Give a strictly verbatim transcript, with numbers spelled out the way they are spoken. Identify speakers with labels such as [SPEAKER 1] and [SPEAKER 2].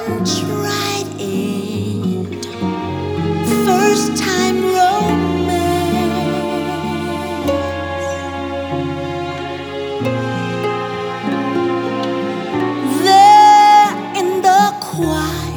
[SPEAKER 1] tried it. First time romance. There in the quiet